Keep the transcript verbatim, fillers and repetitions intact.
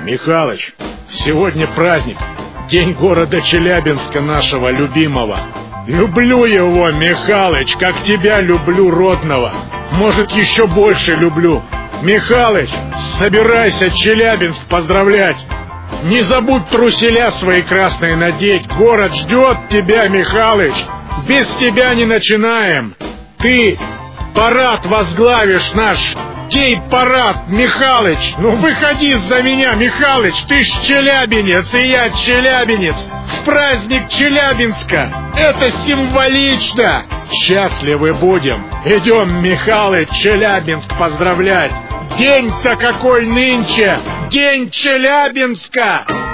Михалыч, сегодня праздник. День города Челябинска нашего любимого. Люблю его, Михалыч, как тебя люблю, родного. Может, еще больше люблю. Михалыч, собирайся Челябинск поздравлять. Не забудь труселя свои красные надеть. Город ждет тебя, Михалыч. Без тебя не начинаем. Ты парад возглавишь наш. Гей-парад, Михалыч. Ну выходи за меня, Михалыч. Ты ж челябинец, и я челябинец. В праздник Челябинска. Это символично. Счастливы будем. Идем, Михалыч, Челябинск поздравлять. День-то какой нынче. День Челябинска.